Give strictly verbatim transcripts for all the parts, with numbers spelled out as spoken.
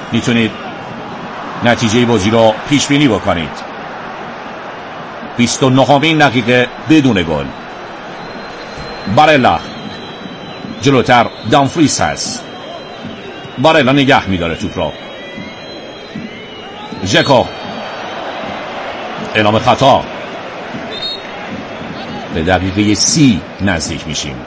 میتونید نتیجه بازی رو پیش بینی بکنید. بیست و نهمین دقیقه بدون گل. بارلا جلوتر دامفریس هست. بارلا نگه میداره توپ رو. ژکو اعلام خطا. به دقیقه سی نزدیک میشیم.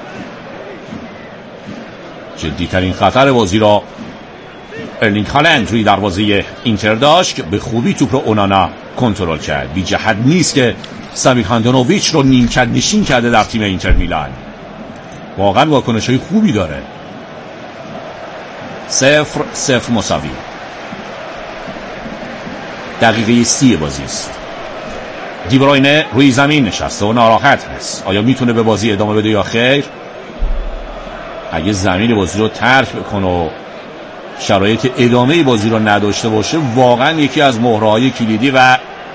جدیترین خطر بازی را ارلینگ هالند روی دروازه اینتر داشت که به خوبی توپ رو اونانا کنترل کرد. بی جهت نیست که سمیر هاندانویچ رو نیمکت نشین کرده در تیم اینتر میلان. واقعا واکنش‌های خوبی داره. صفر صفر مساوی. دقیقه سی بازی است. دیبروینه روی زمین نشسته و ناراحت هست. آیا میتونه به بازی ادامه بده یا خیر؟ اگه زمین بازی رو ترک بکنه و شرایط ادامه بازی رو نداشته باشه، واقعا یکی از مهره‌های کلیدی و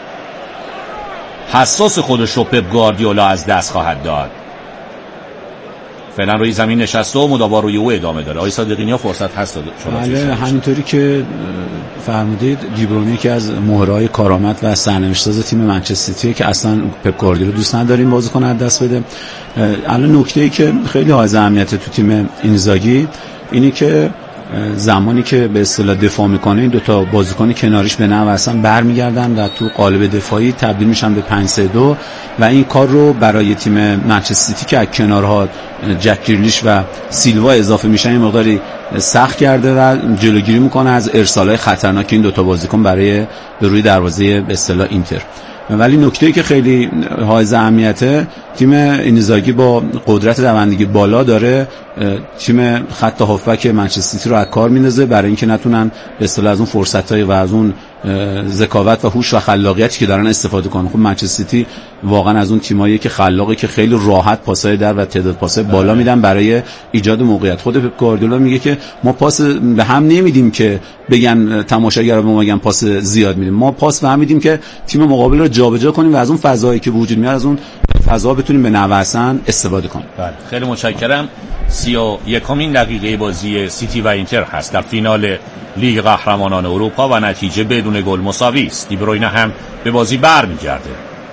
حساس خودش رو پپ گواردیولا از دست خواهد داد. فعلا روی زمین نشسته و مداوا روی او ادامه داره. آقای صادقینیا فرصت هست شما؟ بله، همینطوری که فرمودید دیبروینه که از مهرهای کارآمد و سرنوشت‌ساز تیم منچستر سیتی که اصلا پپ گواردیولا دوست نداره این بازیکن از دست بده. الان نکته‌ای که خیلی حائز اهمیته تو تیم اینزاگی اینه که زمانی که به اصطلاح دفاع میکنه این دو تا بازیکن کناریش به نحو اصلا برمیگردن و تو قالب دفاعی تبدیل میشن به پنج سه دو و این کار رو برای تیم منچستر سیتی که از کنارها جک گریلیش و سیلوا اضافه میشن این مقداری سخت کرده و جلوگیری میکنه از ارسالهای خطرناک این دو تا بازیکن برای به روی دروازه به اصطلاح اینتر. ولی نکته‌ای که خیلی حائز اهمیته تیم اینزاگی با قدرت دوندگی بالا داره تیم خط هافبک منچستر سیتی رو از کار میندازه برای اینکه نتونن به اصطلاح از اون فرصت‌های و از اون ذکاوت و هوش و خلاقیتی که دارن استفاده کنن. خب منچستر سیتی واقعا از اون تیمایی که خلاقه که خیلی راحت پاسای در و تعداد پاسای بالا میدن برای ایجاد موقعیت. خود پپ گواردیولا میگه که ما پاس به هم نمیدیم که بگن تماشاگرها به ما میگن پاس زیاد میدیم، ما پاس به هم میدیم که تیم مقابل رو جابجا کنیم و از اون فضایی که وجود میاد از اون فضا بتونیم به نحو حسن استفاده کنیم. بله خیلی متشکرم. سی و یکمین دقیقه بازی سیتی و اینتر هست در فینال لیگ قهرمانان اروپا و نتیجه بدون گل مساوی است. دیبروینه هم به بازی برمیگرده.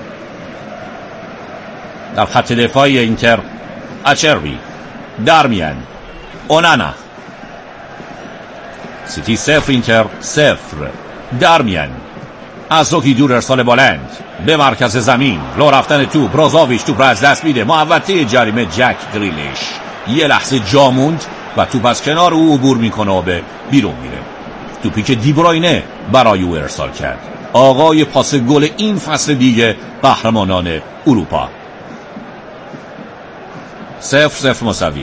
در خط دفاعی اینتر اچروی، دارمیان، اونانا. سیتی صفر اینتر صفر. دارمیان از روکی دور ارسال بلند به مرکز زمین، لو رفتن توپ، بروزوویچ توپ را از دست میده. محوطه جریمه جک گریلیش یه لحظه جا موند و توپ از کنار او عبور میکنه و به بیرون میره. توپی که دیبروینه برای او ارسال کرد. آقای پاس گل این فصل لیگ قهرمانان اروپا. صفر صفر مساوی.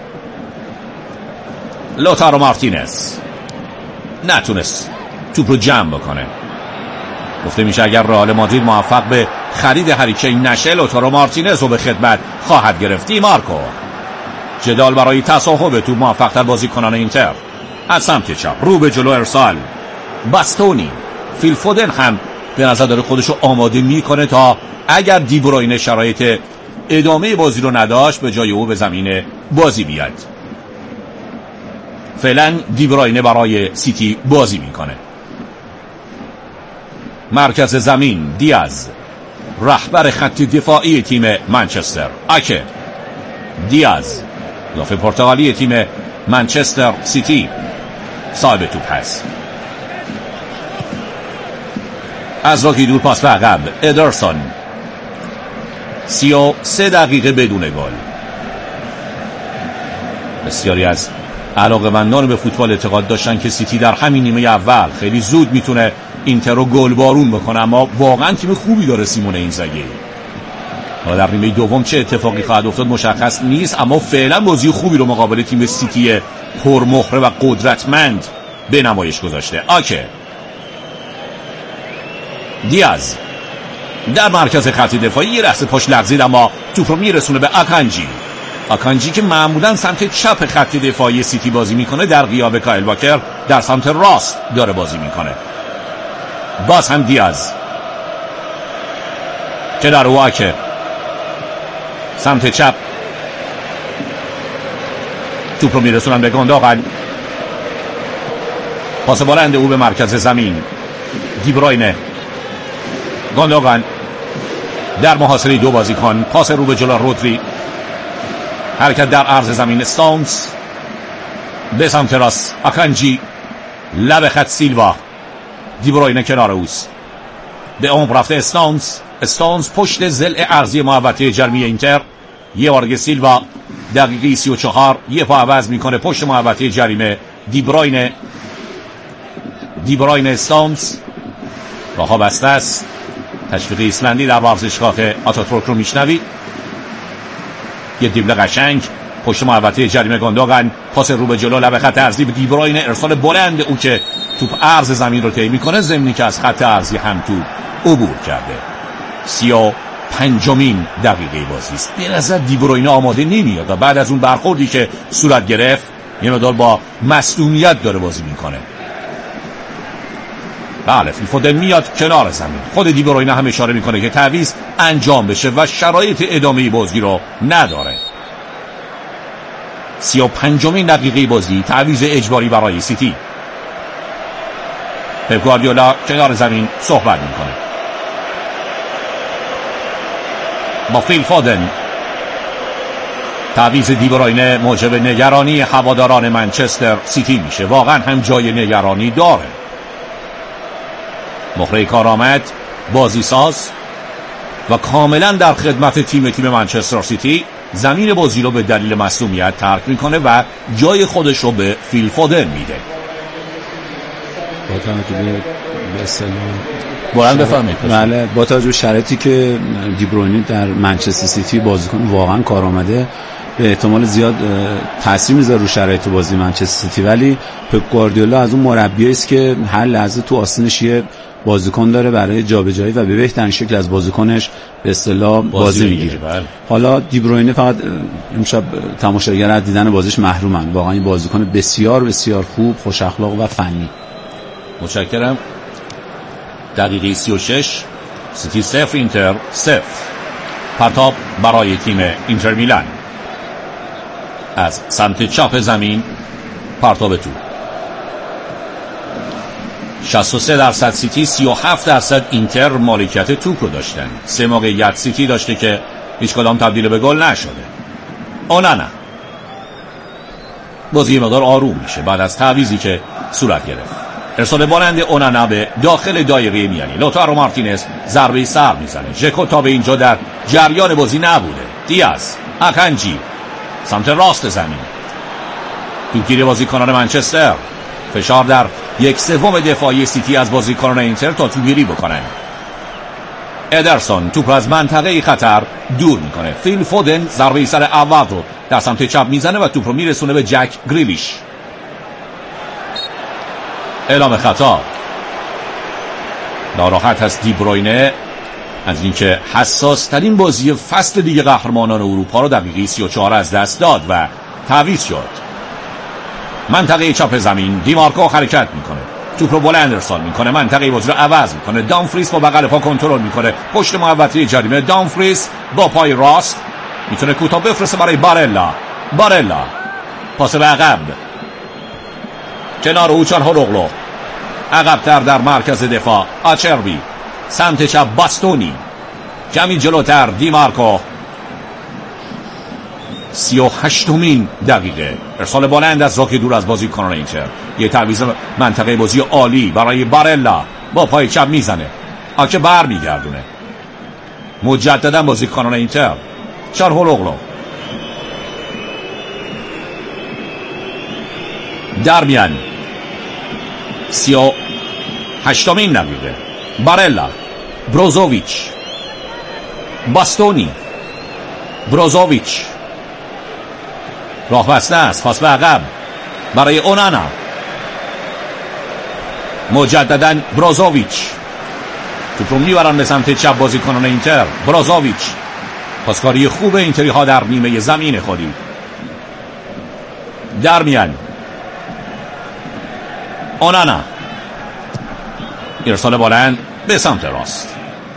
لوتارو مارتینز نتونست توپ رو جمع بکنه. گفته میشه اگر رئال مادرید موفق به خرید هری کین نشه، لوتارو مارتینز رو به خدمت خواهد گرفت. مارکو جدال برای تصاحب توپ موفق تر بازیکنان اینتر از سمت چپ رو به جلو ارسال. باستونی، فیل فودن هم به نظر داره خودشو آماده میکنه تا اگر دیبروینه شرایط ادامه بازی رو نداشت به جای او به زمین بازی بیاد. فعلا دیبروینه برای سیتی بازی میکنه. مرکز زمین دیاز، رهبر خط دفاعی تیم منچستر. آکه دیاز مدافع پرتغالی تیم منچستر سیتی صاحب توپ هست. از راکی دور پاس به عقب. ادرسون. سی و سه دقیقه بدون گل. بسیاری از علاقه‌مندان به فوتبال اعتقاد داشتن که سیتی در همین نیمه اول خیلی زود میتونه اینتر رو گل بارون بکنه، اما واقعا تیم خوبی داره سیمون اینزاگی. حالا در نیمه دوم چه اتفاقی خواهد افتاد مشخص نیست، اما فعلا بازی خوبی رو مقابل تیم سیتی پرمهره و قدرتمند به نمایش گذاشته. آکه دیاز در مرکز خط دفاعی یه لحظه پاش لغزید اما توپ رو میرسونه به آکانجی. آکانجی که معمولا سمت چپ خط دفاعی سیتی بازی میکنه در غیاب کایل واکر در سمت راست داره بازی میکنه. باز هم دیاز که در واکر سمت چپ توپ رو میرسونن به گوندوغان. پاس بلند او به مرکز زمین. دیبروینه، گوندوگان در محاصره دو بازیکن. پاس رو به جلو رودری، حرکت در عرض زمین. استونز به سمت راست، آکانجی لب خط سیلوا. دیبروینه کنار اوست، به عمق رفته استونز. استونز پشت ضلع ارضی محوطه جرمی اینتر. یه بارگه سیلوا، دقیقه سی و چهار، یه پا عوض میکنه پشت محوطه جریمه. دیبروینه دیبروینه استونز، راهها بسته است. تشویق ایسلندی در ورزشگاه آتاتورک رو میشنوید. یه دیبله قشنگ پشت محوطه جریمه. گوندوگان پاس رو به جلو لب خط ارضی به دیبروینه. ارسال بلند او که توپ عرض زمین رو طی میکنه، ضمنی که از خط ارضی هم توپ عبور کرده. سی و پنجمین دقیقه بازی است. به نظر دیبروینه آماده نمیاد و بعد از اون برخوردی که صورت گرفت یه مقدار با مصدومیت داره بازی میکنه. بله، فیل فودن میاد کنار زمین. خود دیبروینه هم اشاره میکنه که تعویض انجام بشه و شرایط ادامه بازی رو نداره. سی و پنجمین دقیقه بازی، تعویض اجباری برای سیتی. پپ گواردیولا کنار زمین صحبت میکنه با فیل فودن. تعویض دیبروینه موجب نگرانی هواداران منچستر سیتی میشه. واقعا هم جای نگرانی داره. مهره کارآمد، بازی ساز و کاملا در خدمت تیم تیم منچستر سیتی زمین بازی رو به دلیل مصدومیت ترک میکنه و جای خودش رو به فیل فودن میده. بلند بفهمید. بله، با توجه به شرایطی که دیبروینه در منچستر سیتی بازیکن واقعا کارآمده، به احتمال زیاد تاثیر میذاره رو شرایط بازی منچستر سیتی، ولی پپ گواردیولا از اون مربیایی است که هر لحظه تو آستینش یه بازیکن داره برای جابجایی و به بهترین شکل از بازیکنش به اصطلاح بازی, بازی میگیره. حالا دیبروینه فقط امشب تماشاگر از دیدن بازیش محرومن. واقعا این بازیکن بسیار بسیار خوب، خوش اخلاق و فنی. متشکرم. دقیقه سی و شش، سیتی صفر اینتر صفر. پرتاب برای تیم اینتر میلان. از سمت چپ زمین پرتاب تو. شصت و سه درصد سیتی، سی و هفت درصد اینتر مالکیت توپ رو داشتن. سه موقعیت سیتی داشته که هیچ کدام تبدیل به گل نشده. اونانا بازی مقدار آروم میشه بعد از تعویضی که صورت گرفت. ارسال بلند اونانا به داخل دایره میانی. لوتارو مارتینز ضربه سر میزنه. ژکو تا به اینجا در جریان بازی نبوده. دیاز، آکانجی سمت راست زمین. توپگیری بازیکنان منچستر. فشار در یک سوم دفاعی سیتی از بازیکنان اینتر تا توپگیری بکنن. ادرسون توپ از منطقه خطر دور میکنه. فیل فودن ضربه سر اول رو در سمت چپ میزنه و توپ رو میرسونه به جک گریلیش. اعلام خطا. ناراحت هست دیبروینه از اینکه حساس ترین بازی فصل لیگ قهرمانان اروپا رو دقیقه سی و چهار از دست داد و تعویض شد. منطقه چپ زمین دیمارکو حرکت میکنه. توپ رو بلند ارسال میکنه. منطقه بازی رو عوض میکنه. دامفریس با بغل پا کنترل میکنه. پشت محوطه جریمه. دامفریس با پای راست میتونه کوتاه بفرسته برای بارلا. بارلا پاس به عقب. کنار او چالهانوغلو. عقب‌تر در مرکز دفاع آچربی. سمت چپ باستونی. کمی جلوتر دیمارکو. سی و هشتمین دقیقه. ارسال بلند از راک دور از بازیکنان اینتر. یه تعویض منطقه بازی عالی برای بارلا. با پای چپ میزنه. آکه بر میگردونه. مجددا بازیکنان اینتر. چالهانوغلو. درمیان. سی و هشتمین دقیقه. بارلا. بروزوویچ. باستونی. بروزوویچ. راه بسته است. پاس به عقب برای اونانا. مجددا بروزوویچ. توپ رو میبرن به سمت چپ بازیکنان اینتر. بروزوویچ. پاسکاری خوب اینتری ها در نیمه زمین خودی. درمیان. اونانا. ارسال بلند به سمت راست.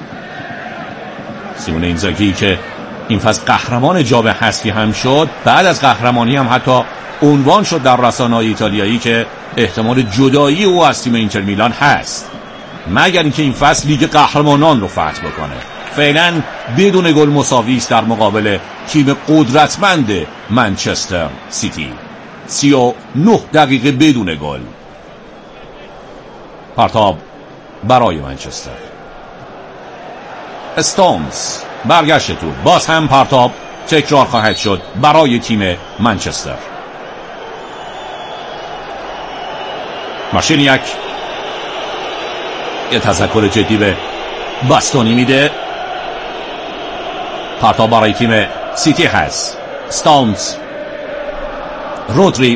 سیمون اینزاگی که این فصل قهرمان جام حذفی هم شد، بعد از قهرمانی هم حتی عنوان شد در رسانه‌های ایتالیایی که احتمال جدایی او از تیم اینتر میلان هست، مگر اینکه این فصل لیگ قهرمانان رو فتح بکنه. فعلا بدون گل مساوی است در مقابل تیم قدرتمند منچستر سیتی. سی و نه دقیقه بدون گل. پرتاب برای منچستر. استونز برگشت تو، باز هم پرتاب تکرار خواهد شد برای تیم منچستر. مارشینیاک یه تذکر جدی به باستونی میده. پرتاب برای تیم سیتی هست. استونز، رودری،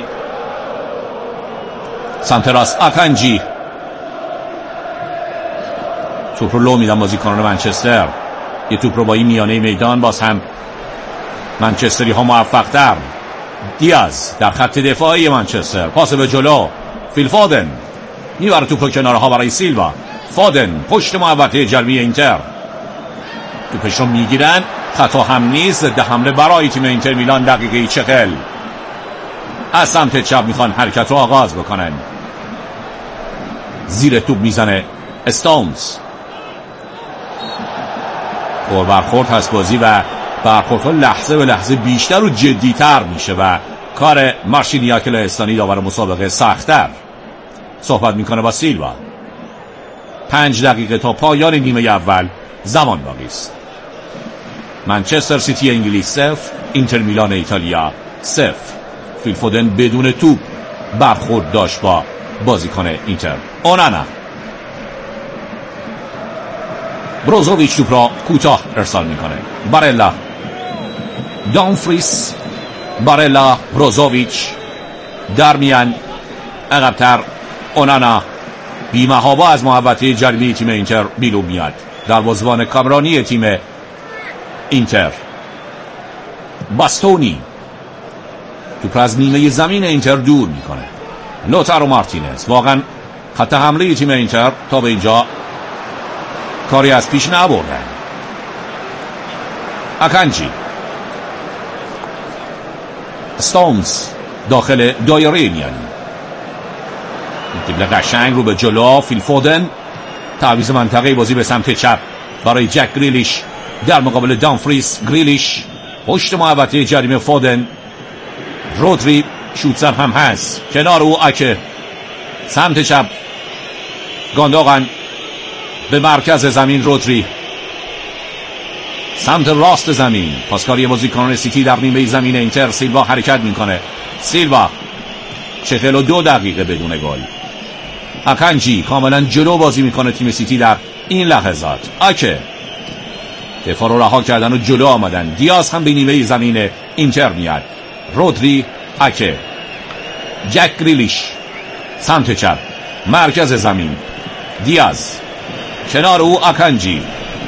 سمت راست آکانجی، توپ رو لو میدن بازیکنان منچستر. یه توپ رو با این میانه میدان باز هم منچستری ها موفق تر. دیاز در خط دفاعی منچستر، پاس به جلو، فیل فودن میبره توپ رو کناره ها برای سیلوا. فودن پشت محوطه جلوی اینتر، توپش رو میگیرن، خطا هم نیست. ضد حمله برای تیم اینتر میلان دقیقه چهل. از سمت چپ میخوان حرکت رو آغاز بکنن. زیر توپ میزنه استونز. اور برخورد هست بازی و برخوردها لحظه به لحظه بیشتر و جدیتر میشه و کار مارشینیاک لهستانی داور مسابقه سخت‌تر. صحبت میکنه با سیلوا. پنج دقیقه تا پایان نیمه اول زمان باقی است. منچستر سیتی انگلیس صفر، اینتر میلان ایتالیا صفر. فیل فودن بدون توپ برخورد داشت با بازیکن اینتر. اونانا، بروزوویچ توپ را کوتاه ارسال میکنه. بارلا، دامفریس، بارلا، بروزوویچ در میان عقب‌تر. اونانا بی‌محابا از محوطه جریمه تیم اینتر بیرون میاد. دروازه‌بان کامرانی تیم اینتر باستونی توپ از نیمه زمین اینتر دور میکنه. لوتارو مارتینز. واقعا خط حمله تیم اینتر تا به اینجا کاری از پیش نبردن. آکانجی، استونز داخل دایره میانی، دبل قشنگ رو به جلو. فیل فودن تعویض منطقه بازی به سمت چپ برای جک گریلیش در مقابل دامفریس. گریلیش پشت محوطه جریمه. فودن، رودری شوتسر هم هست کنار او. اکه سمت چپ گانداغن به مرکز زمین. رودری سمت راست زمین. پاسکاری بازیکنان سیتی در نیمه زمین اینتر. سیلوا حرکت میکنه. سیلوا چهل و دو دقیقه بدون گل. آکانجی کاملا جلو بازی میکنه تیم سیتی در این لحظات. آکه دفاع رو رها کردن و جلو آمدن. دیاز هم به نیمه زمین اینتر میاد. رودری، آکه، جک گریلیش سمت چپ مرکز زمین. دیاز کنار او. آکانجی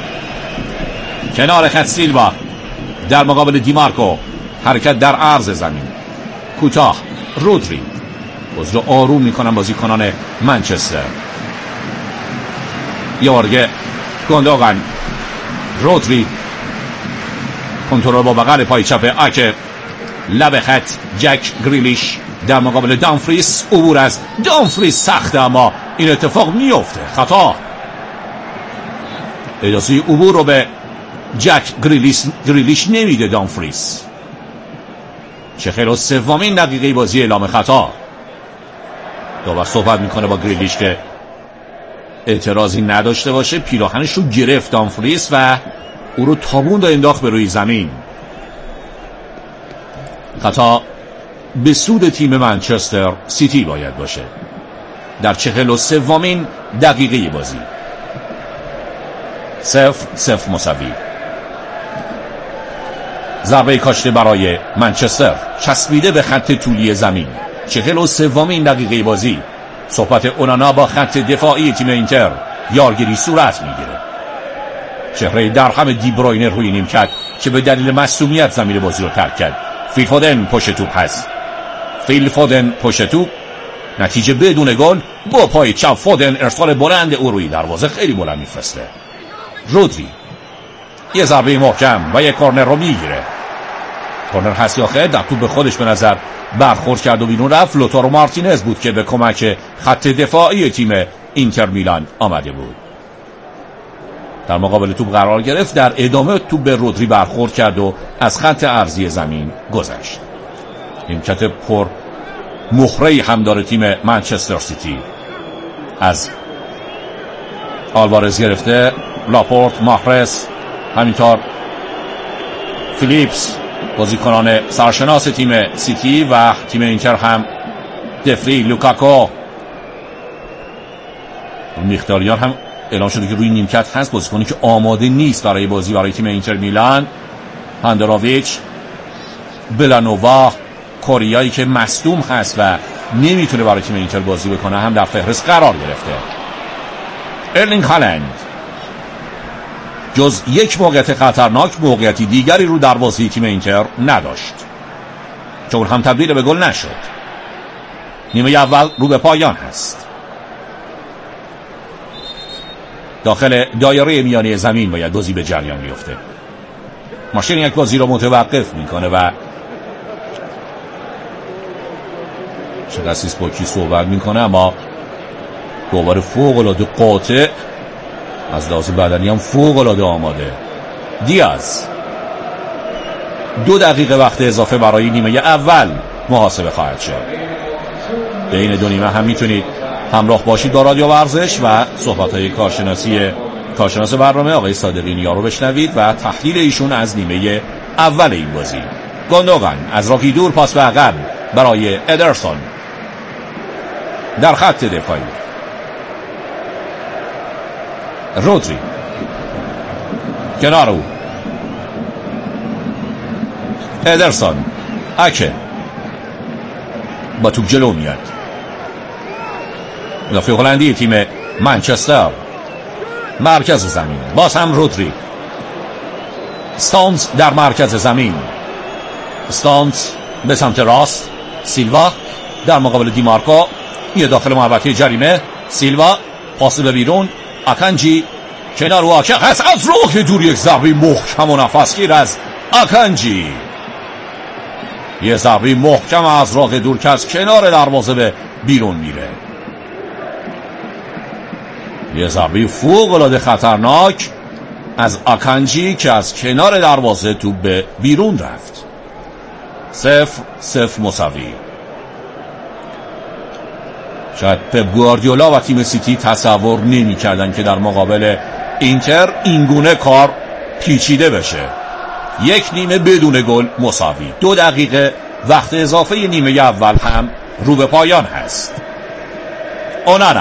کنار خط. سیلوا در مقابل دیمارکو. حرکت در عرض زمین کوتاه. رودری بازی رو آروم میکنن بازیکنان منچستر. یارگه گانداغن. رودری کنترل با بغل پای چپ. آکه لب خط. جک گریلیش در مقابل دامفریس. عبور از دامفریس سخته اما این اتفاق میفته. خطا. اجازه عبور رو به جک گریلیش گریلیش نمیده دامفریس. چهل و سومین دقیقه بازی اعلام خطا. داور صحبت میکنه با گریلیش که اعتراضی نداشته باشه. پیراهنش رو گرفت دامفریس و او رو تابوند و انداخت به روی زمین. خطا به سود تیم منچستر سیتی باید باشه در چهل و سومین دقیقه بازی. صفر صفر مساوی. ضربه کاشته برای منچستر چسبیده به خط طولی زمین. چهل و سومین دقیقه بازی. صحبت اونانا با خط دفاعی تیم اینتر. یارگیری صورت میگیره. چهره درهم دی بروینه روی نیمکت که به دلیل مصونیت زمین بازی رو ترک کرد. فیل فودن پشت توپ هست. فیل فودن پشت توپ. نتیجه بدون گل. با پای چپ فودن ارسال بلند او روی دروازه خیلی بلند میفرسته. رودری یه ضربه محکم و یه کورنر رو میگیره. کورنر هست یا خیر؟ در توپ به خودش به نظر برخورد کرد و بیرون رفت. لوتارو مارتینز بود که به کمک خط دفاعی تیم اینتر میلان آمده بود. در مقابل توپ قرار گرفت، در ادامه توپ به رودری برخورد کرد و از خط عرضی زمین گذشت. نیمکت پر مخره‌ای هم داره تیم منچستر سیتی. از آلوارز گرفته، لاپورت، ماهرس، همینطور فیلیپس، بازیکنان سرشناس تیم سیتی و تیم اینتر هم دفری، لوکاکو. میختاریان هم اعلام شده که روی نیمکت هست، بازیکنی که آماده نیست برای بازی برای تیم اینتر میلان. هاندراویچ، بلانووا، کوریایی که مصدوم هست و نمیتونه برای تیم اینتر بازی بکنه هم در فهرست قرار گرفته. ارلینگ هالند جز یک موقعیت خطرناک موقعیتی دیگری رو دروازه تیم اینتر نداشت، چون هم تبدیل به گل نشد. نیمه اول رو به پایان هست. داخل دایره میانی زمین باید بازی به جریان بیفته. ماشین یک بازی رو متوقف میکنه و چقدر سیسپوکی صحبت میکنه، اما دوباره فوق العاده قاطع، از لحاظ بدنی هم فوق العاده آماده. دیاز دو دقیقه وقت اضافه برای نیمه اول محاسبه خواهد شد. بین دو نیمه هم میتونید همراه باشید با رادیو ورزش و صحبت‌های کارشناسی کارشناس برنامه آقای صادقی نیا رو بشنوید و تحلیل ایشون از نیمه اول این بازی. گوندوگان از راهی دور پاس به عقب برای ادرسون در خط دفاعی. رودری کنار او، ادرسون، اکه با توپ جلو میاد. مدافع هلندی تیم منچستر مرکز زمین، باز هم رودری. استونز در مرکز زمین، استونز به سمت راست، سیلوا در مقابل دیمارکو، یه داخل محوطه جریمه، سیلوا پاس به بیرون، آکانجی کنار و آکه هست، از راه دور یک ضربه محکم و نفسگیر از آکانجی. یه ضربه محکم از راه دور که از کنار دروازه به بیرون میره. یه ضربه فوق العاده خطرناک از آکانجی که از کنار دروازه توپ به بیرون رفت. صفر صفر مساوی. شاید پپ گواردیولا و تیم سیتی تصور نمی کردن که در مقابل اینتر اینگونه کار پیچیده بشه. یک نیمه بدون گل مساوی. دو دقیقه وقت اضافه نیمه اول هم رو به پایان هست. اونانا،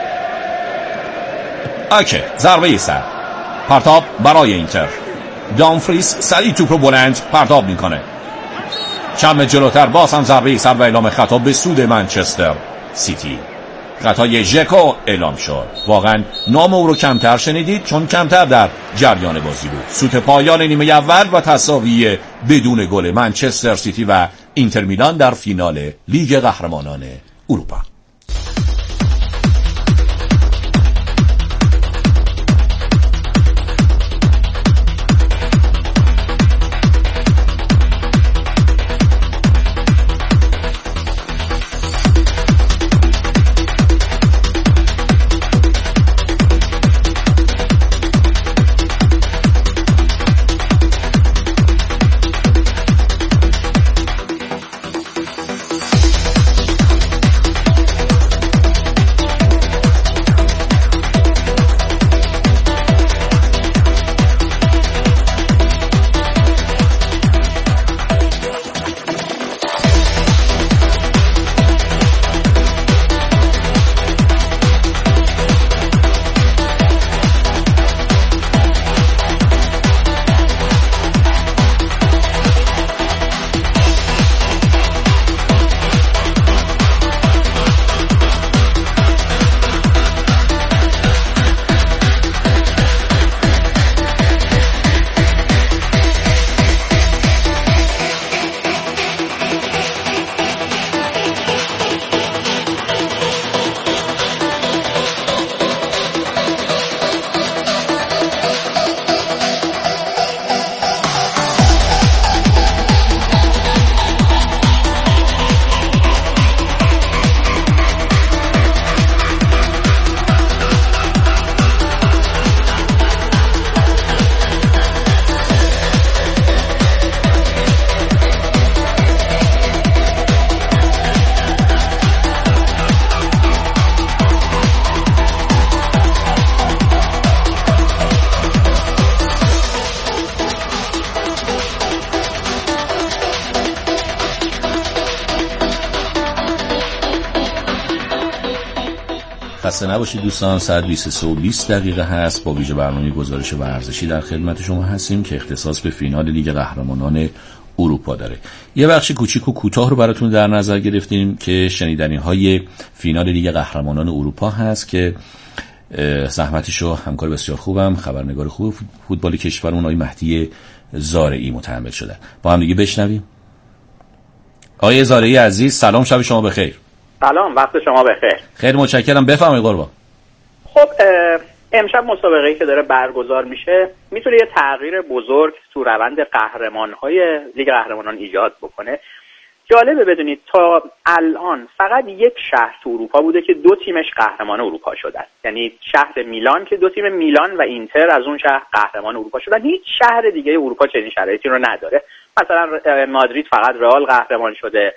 اوکی، ضربه سر پرتاب برای اینتر. دامفریس سریع توپ رو بلند پرتاب میکنه. چند جلوتر باز هم ضربه سر و اعلام خطا به سود منچستر سیتی. خطای ژکو اعلام شد. واقعا نام او رو کمتر شنیدید چون کمتر در جریان بازی بود. سوت پایان نیمه اول و تساوی بدون گل منچستر سیتی و اینتر میلان در فینال لیگ قهرمانان اروپا. خسته نباشید دوستان. ساعت بیست و بیست دقیقه هست. با ویژه برنامه گزارش ورزشی در خدمت شما هستیم که اختصاص به فینال لیگ قهرمانان اروپا داره. یه بخش کوچیک و کوتاه رو براتون در نظر گرفتیم که شنیدنی‌های فینال لیگ قهرمانان اروپا هست که زحمتشو همکار بسیار خوبم خبرنگار خوب فوتبال کشورمون آقای مهدی زارعی متحمل شدن. با هم دیگه بشنویم. آقای زارعی عزیز سلام، شب شما بخیر. سلام، وقت شما بخیر. خیلی متشکرم. بفرمایید قربان. خب امشب مسابقه‌ای که داره برگزار میشه میتونه یه تغییر بزرگ تو روند قهرمان‌های لیگ قهرمانان ایجاد بکنه. جالبه بدونید تا الان فقط یک شهر تو اروپا بوده که دو تیمش قهرمان اروپا شدن، یعنی شهر میلان که دو تیم میلان و اینتر از اون شهر قهرمان اروپا شدن. هیچ شهر دیگه اروپا چنین شرایطی رو نداره. مثلا مادرید فقط رئال قهرمان شده،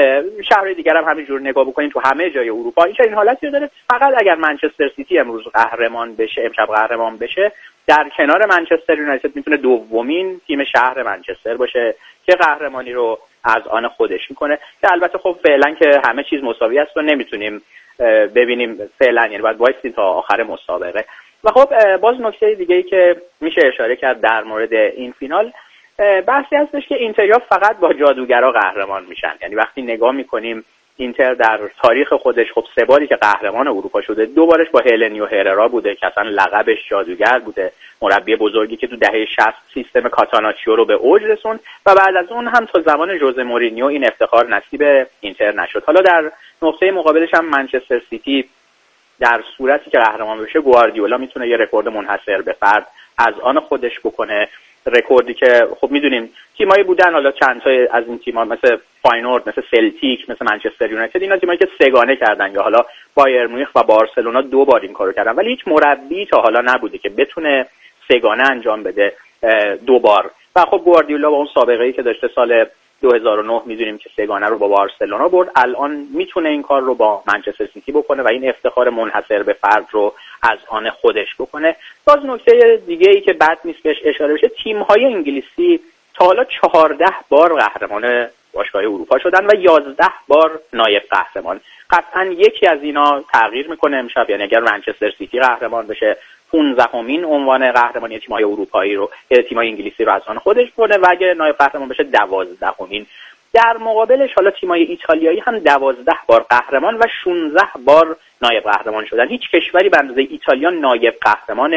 شهر دیگر هم همینجور نگاه بکنید تو همه جای اروپا این چنین حالتی داره. فقط اگر منچستر سیتی امروز قهرمان بشه، امشب قهرمان بشه، در کنار منچستر یونایتد میتونه دومین تیم شهر منچستر باشه که قهرمانی رو از آن خودش میکنه. که البته خب فعلا که همه چیز مساوی است و نمیتونیم ببینیم فعلا، یعنی باید وایسیم تا آخر مسابقه. و خب باز نکته دیگه ای که میشه اشاره کرد در مورد این فینال بحثی هستش که اینتریا فقط با جادوگرا قهرمان میشن. یعنی وقتی نگاه میکنیم اینتر در تاریخ خودش خب سه باری که قهرمان اروپا شده، دو بارش با هلنیو هررا بوده که اصلا لقبش جادوگر بوده، مربی بزرگی که تو دهه شصت سیستم کاتاناچیو رو به اوج رسوند و بعد از اون هم تا زمان ژوزه مورینیو این افتخار نصیب اینتر نشد. حالا در نقطه مقابلش هم منچستر سیتی در صورتی که قهرمان بشه گواردیولا میتونه یه رکورد منحصر به فرد از آن خودش بکنه، رکوردی که خب میدونیم تیمایی بودن، حالا چند تا از این تیم‌ها مثل فاینورد، مثل سلتیک، مثل منچستر یونایتد، اینا تیمایی که سگانه کردن، یا حالا بایر مونیخ و بارسلونا دو بار این کارو کردن، ولی هیچ مربی تا حالا نبوده که بتونه سگانه انجام بده دو بار. و خب گواردیولا با اون سابقه‌ای که داشته سال دو هزار و نه میدونیم که سگانه رو با بارسلونا برد، الان میتونه این کار رو با منچستر سیتی بکنه و این افتخار منحصر به فرد رو از آن خودش بکنه. باز نکته دیگه ای که بد نیست بهش اشاره بشه، تیم‌های انگلیسی تا حالا چهارده بار قهرمان باشگاه اروپا شدن و یازده بار نایب قهرمان. قطعا یکی از اینا تغییر میکنه امشب، یعنی اگر منچستر سیتی قهرمان بشه پانزدهمین عنوان قهرمانی تیم‌های اروپایی رو، تیم‌های انگلیسی رو از آن خودش کنه و اگه نایب قهرمان بشه دوازدهمین. در مقابلش حالا تیم‌های ایتالیایی هم دوازده بار قهرمان و شانزده بار نایب قهرمان شدن. هیچ کشوری به اندازه ایتالیا نایب قهرمان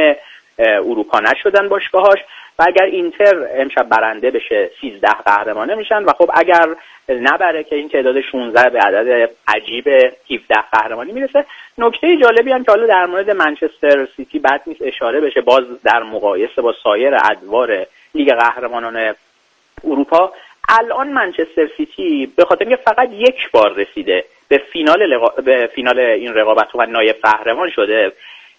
اروپا نشدن باشگاهاش و اگر اینتر امشب برنده بشه سیزده قهرمانه میشن و خب اگر نبره که این تعداد شانزده به عدد عجیب هفده قهرمانی میرسه. نکته جالبی هم که حالا در مورد منچستر سیتی بد نیست اشاره بشه، باز در مقایسه با سایر ادوار لیگ قهرمانان اروپا الان منچستر سیتی به خاطر اینکه فقط یک بار رسیده به فینال لغا... به فینال این رقابت و نایب قهرمان شده،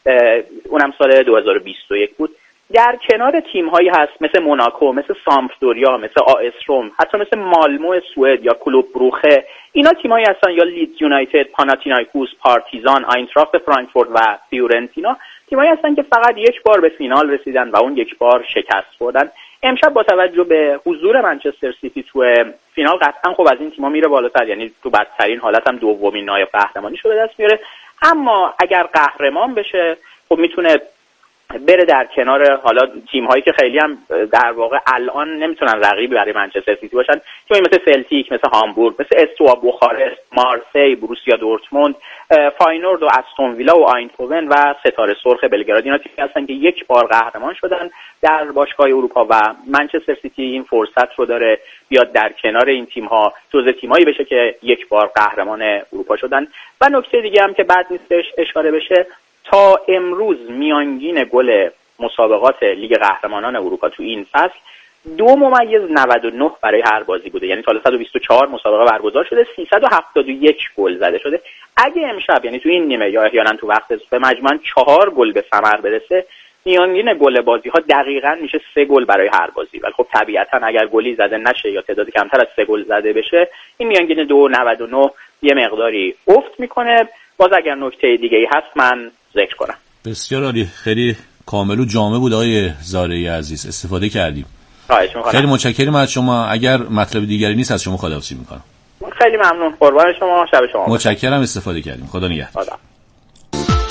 اونم سال دو هزار و بیست و یک بود، در کنار تیم‌هایی هست مثل موناکو، مثل سامپدوریا، مثل آس روم، حتی مثل مالمو سوئد یا کلوب بروخه. اینا تیم‌هایی هستن، یا لیدز یونایتد، پاناتینایکوس، پارتیزان، آینتراخت فرانکفورت و فیورنتینا، تیم‌هایی هستن که فقط یک بار به فینال رسیدن و اون یک بار شکست خوردن. امشب با توجه به حضور منچستر سیتی تو فینال قطعا خب از این تیم‌ها میره بالاتر، یعنی تو بدترین حالت هم دومین نایب قهرمانی شده دست میاره. اما اگر قهرمان بشه خب میتونه بره در کنار حالا تیم‌هایی که خیلی هم در واقع الان نمیتونن رقیبی برای منچستر سیتی باشن، تیم‌هایی مثل سلتیک، مثل هامبورگ، مثل استوا بوخارست، مارسی، بروسیا دورتموند، فاینورد و استون ویلا و آینتهوون و ستاره سرخ بلگراد. اینا تیم‌هایی هستن که یک بار قهرمان شدن در باشگاه اروپا و منچستر سیتی این فرصت رو داره بیاد در کنار این تیم‌ها جزو تیم‌هایی بشه که یک بار قهرمان اروپا شدن. و نکته دیگه هم که بعد نیستش اشاره بشه، تا امروز میانگین گل مسابقات لیگ قهرمانان اروپا تو این فصل دو ممیز نود و نه برای هر بازی بوده، یعنی تا حالا صد و بیست و چهار مسابقه برگزار شده، سیصد و هفتاد و یک گل زده شده. اگه امشب یعنی تو این نیمه یا احیانا تو وقت به مجموعاً چهار گل به ثمر برسه، میانگین گل بازی ها دقیقاً میشه سه گل برای هر بازی. ولی خب طبیعتاً اگر گلی زده نشه یا تعداد کمتر از سه گل زده بشه، این میانگین دو نود و نه یه مقداری افت میکنه. باز اگر نکته دیگه‌ای هست من ذکر کنم. بسیار عالی، خیلی کامل و جامع بود آقای زارعی عزیز، استفاده کردیم. خواهش می‌کنم. خیلی متشکرم از شما. اگر مطلب دیگری نیست از شما خداحافظی می‌کنم. خیلی ممنون، قربان شما، شب شما. متشکرم، استفاده کردیم. خدا نگهدار.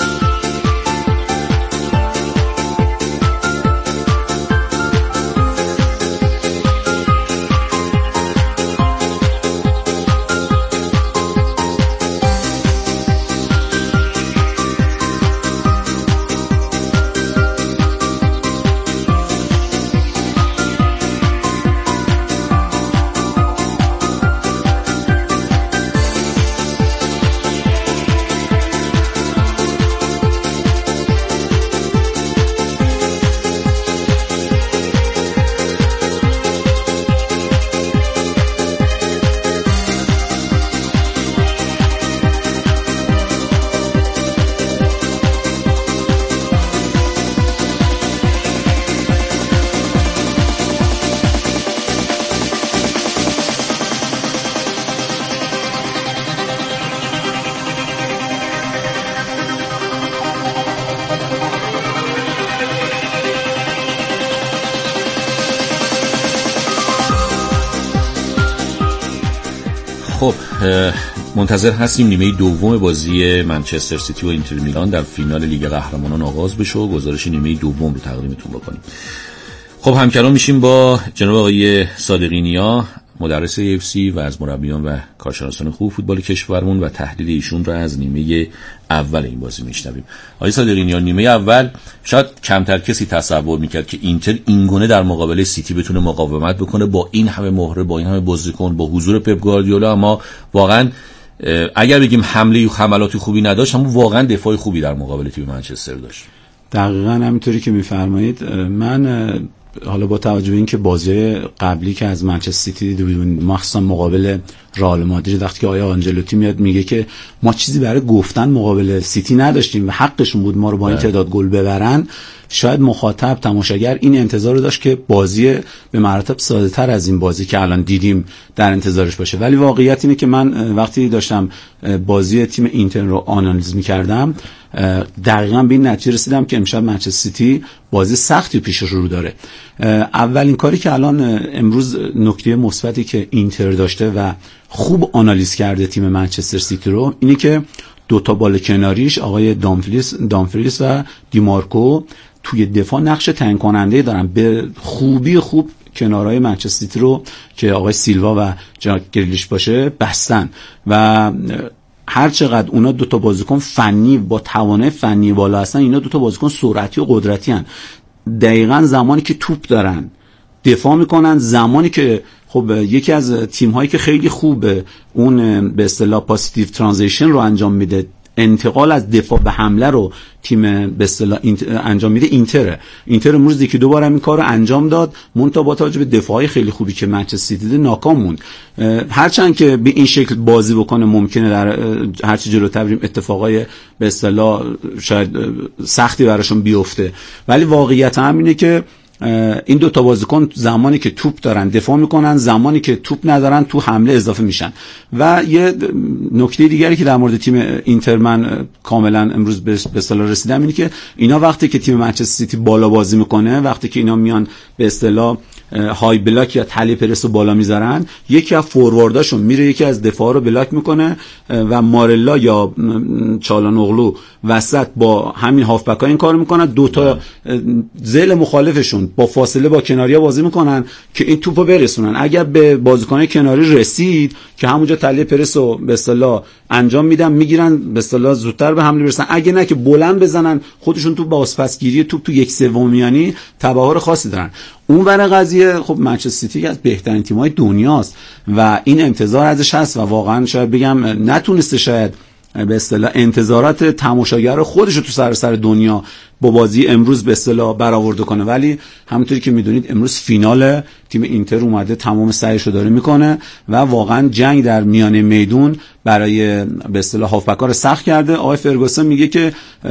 خب منتظر هستیم نیمه دوم بازی منچستر سیتی و اینتر میلان در فینال لیگ قهرمانان آغاز بشه و گزارش نیمه دوم رو تقدیمتون بکنیم. خب همکلام میشیم با جناب آقای صادقینیا، مدرس اف سی و از مربیان و کارشناسان خوب فوتبال کشورمون، و تحلیل ایشون را از نیمه اول این بازی میشنویم. آقای صادقینیا، نیمه اول شاید کمتر کسی تصور میکرد که اینتر اینگونه در مقابل سیتی بتونه مقاومت بکنه با این همه مهره، با این همه بازیکن، با حضور پپ گواردیولا. اما واقعا اگر بگیم حمله و حملات خوبی نداشت، اما واقعا دفاع خوبی در مقابل تیم منچستر داشت. دقیقاً همینطوری که میفرمایید. من حالا با توجه به اینکه بازی قبلی که از منچستر سیتی دیدیم، مخصوصا مقابل رئال مادرید، وقتی که آیا آنجلوتی میاد میگه که ما چیزی برای گفتن مقابل سیتی نداشتیم و حقشون بود ما رو با این تعداد گل ببرن، شاید مخاطب، تماشاگر این انتظار رو داشت که بازی به مراتب ساده تر از این بازی که الان دیدیم در انتظارش باشه. ولی واقعیت اینه که من وقتی داشتم بازی تیم اینتر رو آنالیز میکردم، دقیقاً به این نتیجه رسیدم که امشب منچستر سیتی بازی سختی پیش رو داره. اولین کاری که الان امروز نکته مثبتی که اینتر داشته و خوب آنالیز کرده تیم منچستر سیتی رو اینه که دو تا بال کناریش آقای دامفریس دامفریس و دیمارکو توی دفاع نقش تعیین کننده دارن، به خوبی خوب کنارهای منچستر سیتی رو که آقای سیلوا و جاک گریلیش باشه بستن و هر چقدر اونا دو تا بازیکن فنی با توانای فنی بالا هستن، اینا دو تا بازیکن سرعتی و قدرتی هستن. دقیقاً زمانی که توپ دارن دفاع میکنن، زمانی که خب یکی از تیم هایی که خیلی خوب اون به اصطلاح پوزیتیو ترانزیشن رو انجام میده، انتقال از دفاع به حمله رو تیم به اصطلاح انجام میده، اینتره. اینتر امروز یکی دو بار هم این کارو انجام داد، منتها با توجه به دفاعی خیلی خوبی که منچستر سیتی ناکام موند. هرچند که به این شکل بازی بکنه ممکنه در هر چه جلوتر بریم اتفاقای به اصطلاح شاید سختی براشون بیفته، ولی واقعیت هم اینه که این دو تا بازیکن زمانی که توپ دارن دفاع میکنن، زمانی که توپ ندارن تو حمله اضافه میشن. و یه نکته دیگری که در مورد تیم اینتر من کاملا امروز به اصطلاح رسیدم اینه که اینا وقتی که تیم منچستر سیتی بالا بازی میکنه، وقتی که اینا میان به اصطلاح های بلاک یا تلی پرس رو بالا میذارن، یکی از فوروارداشون میره یکی از دفاع رو بلاک میکنه و مارلا یا چالانوغلو وسط با همین هافبک ها این کارو میکنن، دو تا ذیل مخالفشون با فاصله با کناریا بازی میکنن که این توپو برسونن. اگر به بازیکن کناری رسید که همونجا تلی پرس رو به اصطلاح انجام میدن، میگیرن به اصطلاح زودتر به حمله برسن. اگه نه که بلند بزنن خودشون تو بازپسگیری توپ تو یک سومیانی تبهر خاصی دارن. اون ور قضیه خب منچستر سیتی از بهترین تیم‌های دنیاست و این انتظار ازش هست و واقعا شاید بگم نتونسته شاید به اصطلاح انتظارات تماشاگر خودش رو تو سراسر دنیا با بازی امروز به اصطلاح برآورده کنه. ولی همونطوری که میدونید امروز فینال، تیم اینتر اومده تمام سعیش رو داره میکنه و واقعا جنگ در میانه میدون برای به اصطلاح هافبک‌ها رو سخت کرده. آقای فرگوسن میگه که